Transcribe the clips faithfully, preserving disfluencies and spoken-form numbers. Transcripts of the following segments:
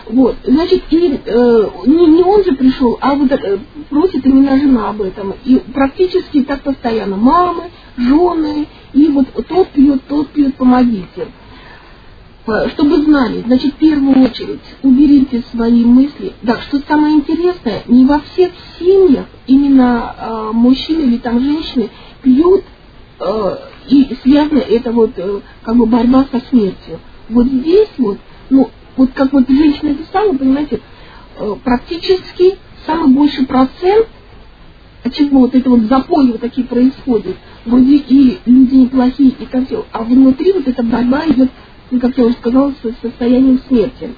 Вот, значит, и э, не, не он же пришел, а вот э, просит именно жена об этом. И практически так постоянно мамы, жены, и вот тот пьет, тот пьет, помогите. Чтобы знали, значит, в первую очередь уберите свои мысли. Да, что самое интересное, не во всех семьях именно э, мужчины или там женщины пьют, э, и связано это вот э, как бы борьба со смертью. Вот здесь вот, ну, вот как вот женщина писала, понимаете, э, практически самый больший процент, от чего вот это вот запои вот такие происходят, вроде и люди неплохие, и как все, а внутри вот эта борьба идет, ну, как я уже сказала, с состоянием смерти.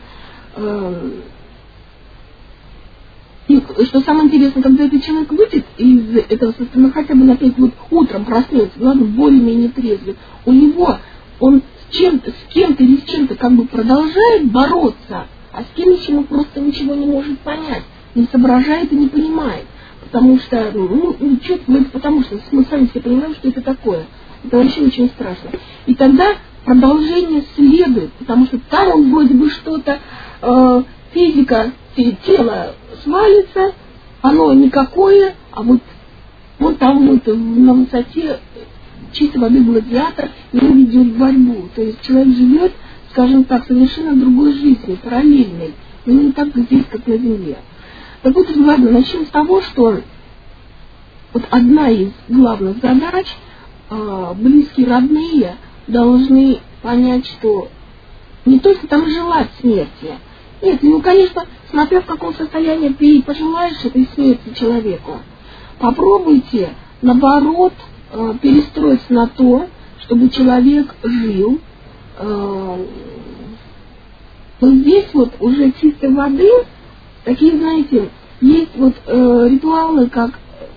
И что самое интересное, когда этот человек выйдет из этого состояния, хотя бы опять вот утром проснется, ладно, более-менее трезвый, у него, он с чем-то, с кем-то или с чем-то как бы продолжает бороться, а с кем ему просто ничего не может понять, не соображает и не понимает. Потому что, ну, что, ну, потому что мы сами все понимаем, что это такое. Это вообще очень страшно. И тогда продолжение следует, потому что там он вроде бы что-то, э, физика тела свалится, оно никакое, а вот, вот там вот на высоте чистой воды гладиатор, и он ведет борьбу. То есть человек живет, скажем так, совершенно другой жизнью, параллельной, но не так здесь, как на земле. Так вот, ладно, начнем с того, что вот одна из главных задач, э, близкие, родные, должны понять, что не только там желать смерти. Нет, ну, конечно, смотря в каком состоянии ты пожелаешь этой смерти человеку, попробуйте, наоборот, э, перестроиться на то, чтобы человек жил. Э, вот здесь вот уже чистой воды, такие, знаете, есть вот э, ритуалы, как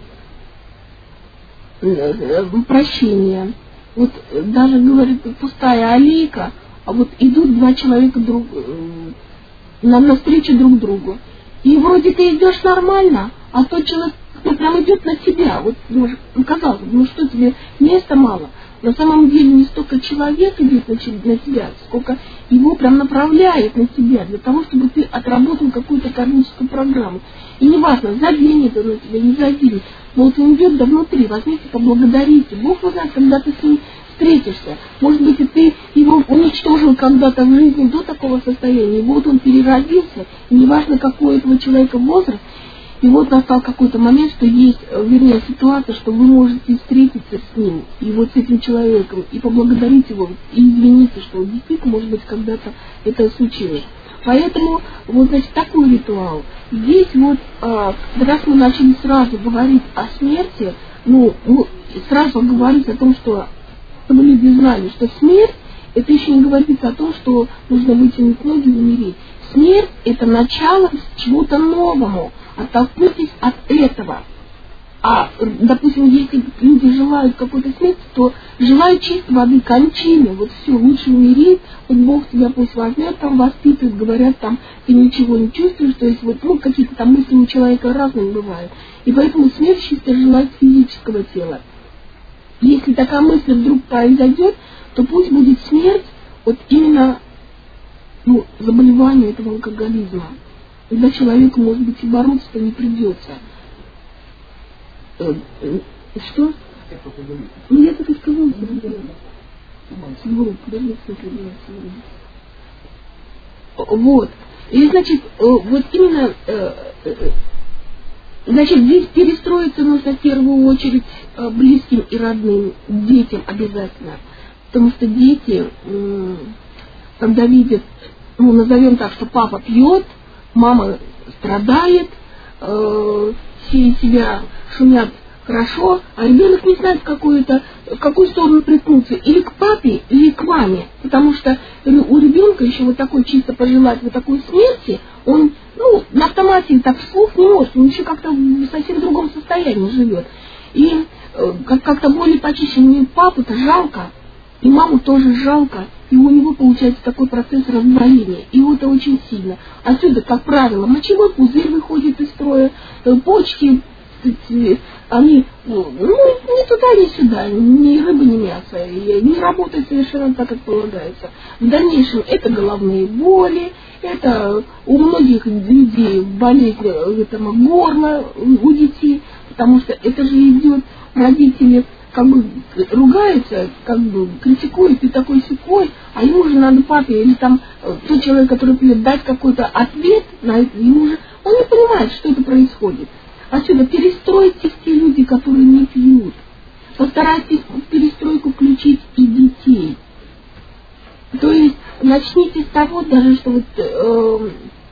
э, прощение. Вот даже, говорит, пустая аллейка, а вот идут два человека друг, на, навстречу друг другу. И вроде ты идешь нормально, а тот человек ну, прям идет на тебя. Вот, ну, казалось бы, ну что тебе, места мало. На самом деле не столько человек идет на, на тебя, сколько его прям направляет на тебя, для того, чтобы ты отработал какую-то кармическую программу. И неважно, заденет он на тебя, не заденет. Вот он идет да внутри, возьмите, поблагодарите. Бог знает, когда ты с ним встретишься. Может быть, и ты его уничтожил когда-то в жизни до такого состояния. И вот он переродился, и неважно, какой у этого человека возраст. И вот настал какой-то момент, что есть, вернее, ситуация, что вы можете встретиться с ним, и вот с этим человеком, и поблагодарить его, и извиниться, что действительно, может быть, когда-то это случилось. Поэтому, вот, значит, такой ритуал. Здесь вот, а, раз мы начали сразу говорить о смерти, ну, ну, сразу говорить о том, что, чтобы люди знали, что смерть, это еще не говорится о том, что нужно вытянуть ноги и умереть. Смерть – это начало чего-то новому. Оттолкнитесь от этого. А, допустим, если люди желают какой-то смерти, то желают чистой воды, кончины. Вот все, лучше умереть, вот Бог тебя пусть возьмет, там воспитывает, говорят, там ты ничего не чувствуешь, то есть вот ну, какие-то там мысли у человека разные бывают. И поэтому смерть чисто желает физического тела. Если такая мысль вдруг произойдет, то пусть будет смерть вот именно ну, заболевание этого алкоголизма. Когда человеку, может быть, и бороться-то не придется. Э, э, что? Ну, я так и сказала. Вот. И, значит, вот именно, значит, здесь перестроиться нужно в первую очередь близким и родным, детям обязательно. Потому что дети, когда видят, ну, назовем так, что папа пьет, мама страдает, э, все из себя шумят хорошо, а ребенок не знает, в какую-то, в какую сторону приткнуться, или к папе, или к маме. Потому что у ребенка еще вот такой чисто пожелать вот такой смерти, он ну, на автомате так вслух не может, он еще как-то в совсем другом состоянии живет. И э, как-то более почище, мне папу-то жалко, и маму тоже жалко. И у него получается такой процесс раздвоения. И это очень сильно. Отсюда, как правило, мочевой пузырь выходит из строя, почки сказать, они, ну, ни туда, ни сюда, ни рыба, ни мясо, и не работают совершенно так, как полагается. В дальнейшем это головные боли, это у многих людей болезнь этого горла у детей, потому что это же идет, родители как бы ругаются, как бы критикуют и такой-сякой, а ему же надо папе или там тот человек, который придет, дать какой-то ответ на это, ему же, он не понимает, что это происходит. Отсюда перестройтесь те люди, которые не пьют. Постарайтесь в перестройку включить и детей. То есть начните с того, даже что вот э,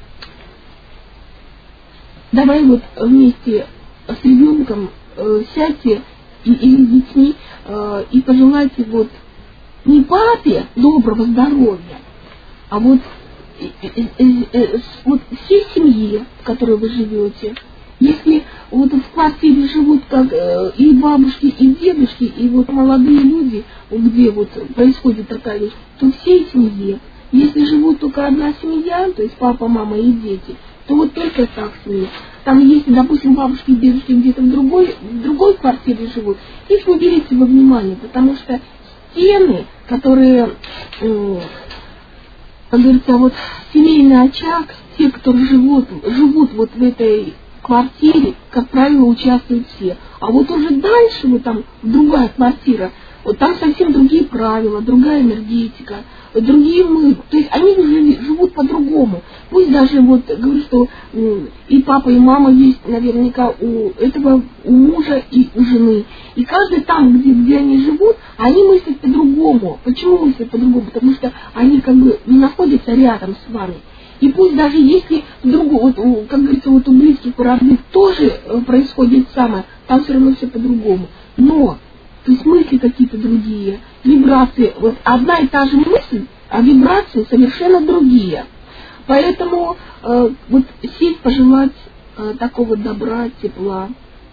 давай вот вместе с ребенком э, сядьте и, или с детьми э, и пожелайте вот не папе доброго здоровья, а вот, э, э, э, э, вот всей семье, в которой вы живете. Если вот в квартире живут как э, и бабушки, и дедушки, и вот молодые люди, где вот происходит такая вещь, то всей семье. Если живут только одна семья, то есть папа, мама и дети, то вот только так семья. Там, если, допустим, бабушки и дедушки где-то в другой, в другой квартире живут, их не берите во внимание, потому что стены, которые, э, как говорится, вот семейный очаг, те, кто живут, живут вот в этой квартире, как правило, участвуют все. А вот уже дальше, вот там другая квартира, вот там совсем другие правила, другая энергетика, другие мы, то есть они уже живут по-другому. Пусть даже вот говорю, что и папа, и мама есть наверняка у этого, у мужа и у жены. И каждый там, где, где они живут, они мыслят по-другому. Почему мыслят по-другому? Потому что они как бы не находятся рядом с вами. И пусть даже если вдруг, вот, как говорится, вот у близких, у родных тоже происходит самое, там все равно все по-другому. Но, то есть мысли какие-то другие, вибрации, вот одна и та же мысль, а вибрации совершенно другие. Поэтому э, вот сесть, пожелать э, такого добра, тепла.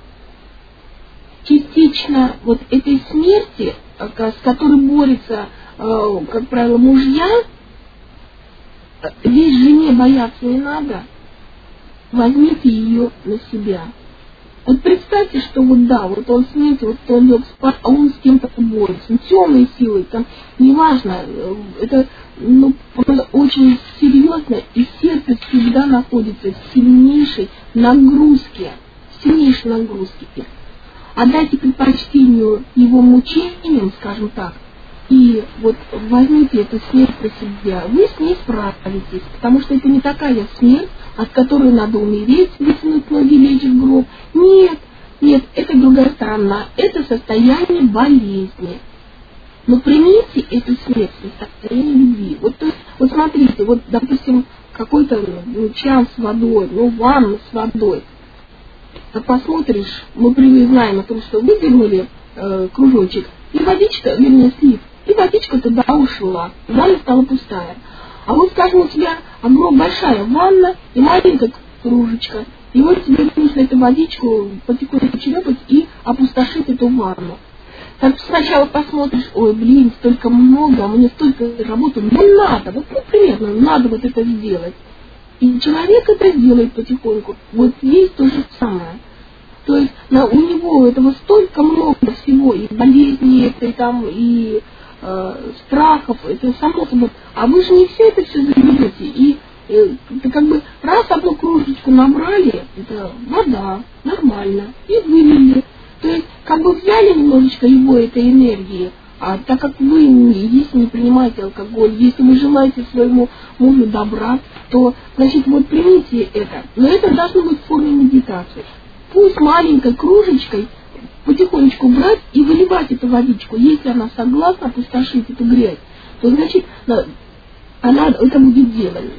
Частично вот этой смерти, э, с которой борются, э, как правило, мужья, здесь жене бояться не надо, возьмите ее на себя. Вот представьте, что вот да, вот он смеется, вот он лег спать, а он с кем-то борется, темной силой, там, неважно, это ну, очень серьезно, и сердце всегда находится в сильнейшей нагрузке, в сильнейшей нагрузке. Отдайте предпочтению его мучениям, скажем так, и вот возьмите эту смерть про себя, вы с ней справитесь, потому что это не такая смерть, от которой надо умереть, вытянуть ноги, лечь в гроб. Нет, нет, это другая сторона, это состояние болезни. Но примите эту смерть в состоянии любви. Вот, то есть, вот смотрите, вот, допустим, какой-то ну, чан с водой, ну, ванна с водой. А посмотришь, мы привыкли знаем о том, что выдернули э, кружочек, и водичка, вернее, слив, и водичка туда ушла, ванна стала пустая. А вот, скажем, у тебя огромная большая ванна и маленькая кружечка, и вот тебе нужно эту водичку потихоньку черепать и опустошить эту ванну. Так сначала посмотришь, ой, блин, столько много, а мне столько работы, ну надо, вот ну, примерно, надо вот это сделать. И человек это делает потихоньку. Вот есть то же самое. То есть на, у него этого столько много всего, и болезней, и, там, и э, страхов, это само собой. А вы же не все это все заберете. И э, это как бы раз одну кружечку набрали, это вода, нормально, и вылили. То есть как бы взяли немножечко его этой энергии, а так как вы, если не принимаете алкоголь, если вы желаете своему мужу добра, то, значит, вот примите это. Но это должно быть в форме медитации. Пусть маленькой кружечкой потихонечку брать и выливать эту водичку. Если она согласна опустошить эту грязь, то, значит, она это будет делать.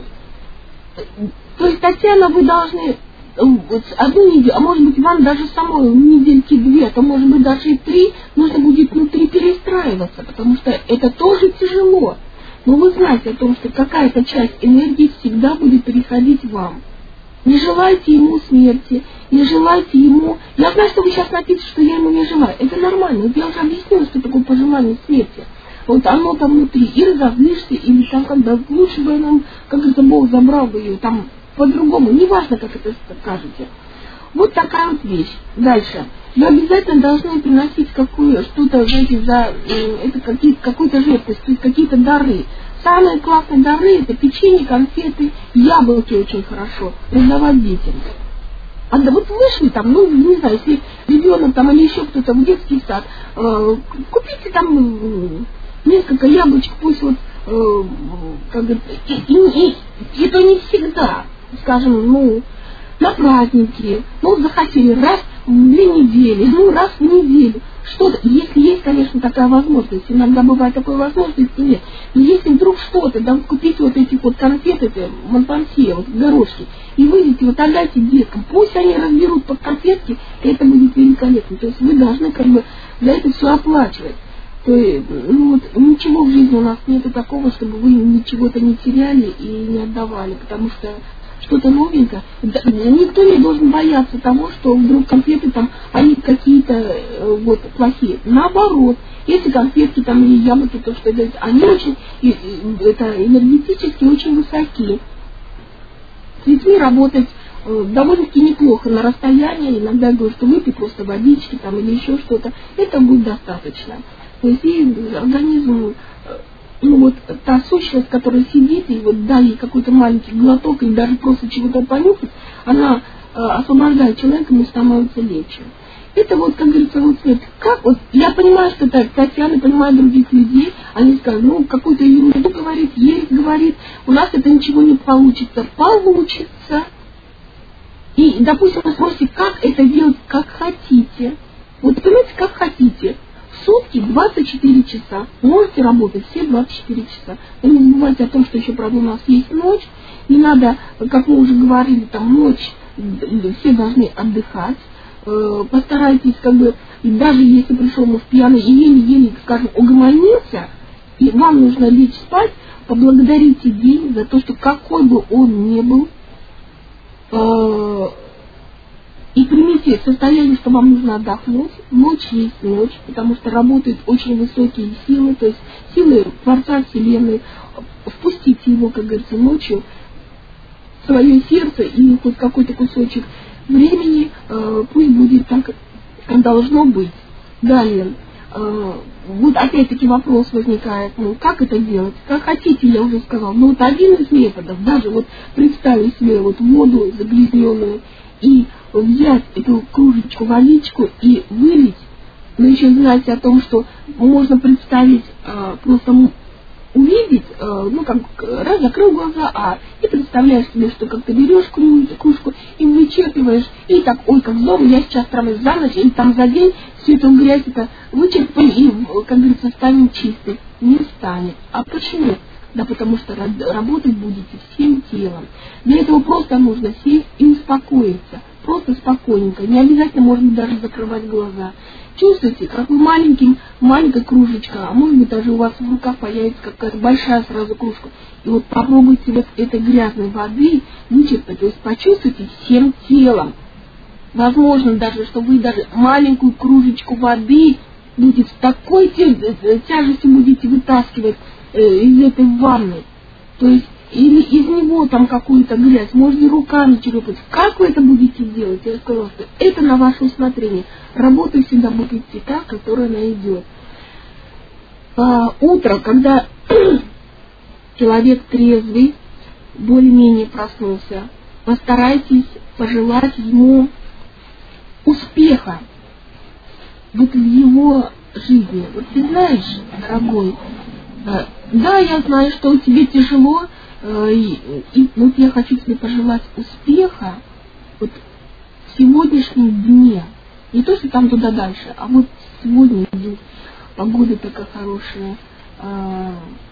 То есть, Татьяна, вы должны одну неделю, а может быть вам даже самой недельки две, а то может быть даже и три, нужно будет внутри перестраиваться, потому что это тоже тяжело. Но вы знаете о том, что какая-то часть энергии всегда будет переходить вам. Не желайте ему смерти, не желайте ему... Я знаю, что вы сейчас напишете, что я ему не желаю. Это нормально. Вот я уже объяснила, что такое пожелание смерти. Вот оно там внутри. И разозлишься, или там когда лучше бы нам, как это Бог забрал бы ее, там по-другому. Неважно, как это скажете. Вот такая вот вещь. Дальше. Вы обязательно должны приносить какую, что-то, знаете, за э, это какие-то, какую-то жертвость, то есть какие-то дары. Самые классные дары — это печенье, конфеты, яблоки очень хорошо раздавать детям. А да вот вышли там, ну, не знаю, если ребенок там или еще кто-то в детский сад, э, купите там э, несколько яблочек, пусть вот, э, как говорится, и, и, и, и то не всегда, скажем, ну, на праздники, ну, вот захотели раз в две недели, ну, раз в неделю, что-то, если есть, конечно, такая возможность, иногда бывает такой возможности, нет, но если вдруг что-то, да, купите вот эти вот конфеты, эти монпансье, вот горошки, и выйдете, вот отдайте деткам, пусть они разберут под конфетки, и это будет великолепно, то есть вы должны как бы за это все оплачивать. То есть, ну, вот, ничего в жизни у нас нету такого, чтобы вы ничего-то не теряли и не отдавали, потому что что-то новенькое. Никто не должен бояться того, что вдруг конфеты там, они какие-то э, вот плохие. Наоборот, если конфетки там или яблоки, то что это, они очень, и, и, это энергетически очень высокие. С детьми работать э, довольно-таки неплохо на расстоянии. Иногда я говорю, что выпей просто водички там или еще что-то, это будет достаточно. То есть и организм, ну вот та сущность, которая сидит, и вот дай ей какой-то маленький глоток, или даже просто чего-то понюхать, она э, освобождает человека, ему становится легче. Это вот, как говорится, вот свет. Как вот, я понимаю, что это Татьяна, понимаю других людей, они скажут, ну, какую-то ерунду говорит, ересь говорит, у нас это ничего не получится. Получится. И, допустим, вы спросите, как это делать, как хотите. Вот, понимаете, как хотите. В сутки двадцать четыре часа. Можете работать все двадцать четыре часа. Но не забывайте о том, что еще, правда, у нас есть ночь. Не надо, как мы уже говорили, там ночь, все должны отдыхать. Постарайтесь, как бы, даже если пришел муж пьяный и еле-еле, скажем, угомонился, и вам нужно лечь спать, поблагодарите день за то, что какой бы он ни был, и примите состояние, что вам нужно отдохнуть. Ночь есть ночь, потому что работают очень высокие силы, то есть силы Творца Вселенной. Впустите его, как говорится, ночью в свое сердце и хоть какой-то кусочек времени, э, пусть будет так, как должно быть. Далее, э, вот опять-таки вопрос возникает, ну как это делать? Как хотите, я уже сказала. Но вот один из методов, даже вот представить себе вот воду загрязненную, и взять эту кружечку, водичку и вылить. Но еще знаете о том, что можно представить, э, просто увидеть, э, ну как, раз закрыл глаза, а и представляешь себе, что как ты берешь кружку и вычерпываешь, и так, ой, как здорово, я сейчас прямо за ночь или там за день всю эту грязь это вычерпаю и, как говорится, станет чистой. Не станет. А почему? Да потому что работать будете всем телом. Для этого просто нужно сесть и успокоиться. Просто спокойненько. Не обязательно, может быть, даже закрывать глаза. Чувствуете, как вы маленьким, маленькая кружечка, а может быть даже у вас в руках появится какая-то большая сразу кружка. И вот попробуйте вот этой грязной воды вычерпать, то есть почувствуйте всем телом. Возможно даже, что вы даже маленькую кружечку воды будет с такой тяжестью будете вытаскивать из этой ванны, то есть или из него там какую-то грязь, можете руками черпать. Как вы это будете делать? Я сказала, что это на ваше усмотрение. Работа всегда будет идти та, которая она идет. А, утро, когда человек трезвый, более-менее проснулся, постарайтесь пожелать ему успеха вот в его жизни. Вот ты знаешь, дорогой, да, я знаю, что тебе тяжело, э, и, и вот я хочу тебе пожелать успеха вот в сегодняшнем дне. Не то, что там туда дальше, а вот сегодня здесь погода такая хорошая. Э,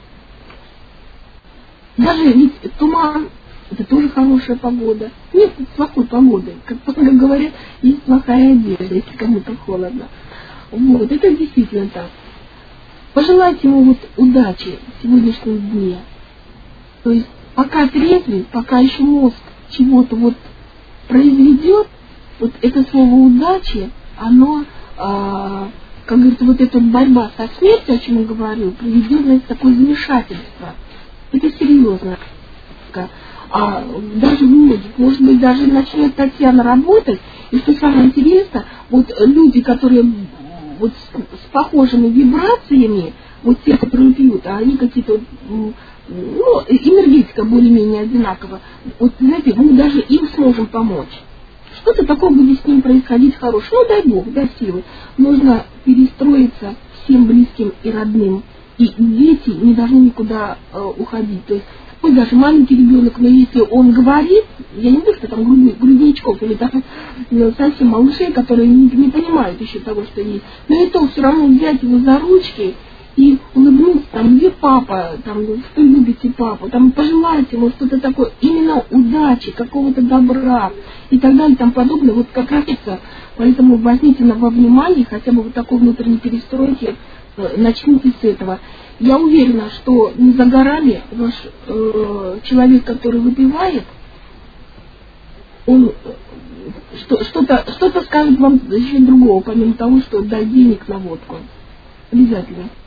даже ведь туман, это тоже хорошая погода. Нет плохой погоды. Как говорят, есть плохая одежда, если кому-то холодно. Вот, это действительно так. Пожелайте ему вот удачи в сегодняшнем дне. То есть пока трезвый, пока еще мозг чего-то вот произведет, вот это слово удачи, оно, а, как говорится, вот эта борьба со смертью, о чем я говорю, приведет на такое замешательство. Это серьезно. а даже многих, может быть, даже начнет Татьяна работать, и что самое интересное, вот люди, которые вот с, с похожими вибрациями, вот те, которые пьют, а они какие-то, ну, энергетика более-менее одинакова, вот, знаете, мы даже им сможем помочь. Что-то такое будет с ним происходить хорошее, ну, дай Бог, дай силы. Нужно перестроиться всем близким и родным, и дети не должны никуда э, уходить, то есть пусть даже маленький ребенок, но если он говорит, я не знаю, что там грудни, грудничков или даже ну, совсем малышей, которые не, не понимают еще того, что есть, но и то все равно взять его за ручки и улыбнуться, там, где папа, там, что любите папу, там, пожелать ему что-то такое, именно удачи, какого-то добра и так далее, и тому подобное, вот как раз это, поэтому возьмите во внимание хотя бы вот такой внутренней перестройки, начните с этого. Я уверена, что не за горами ваш э, человек, который выпивает, он что, что-то, что-то скажет вам еще другого, помимо того, что даст денег на водку. Обязательно.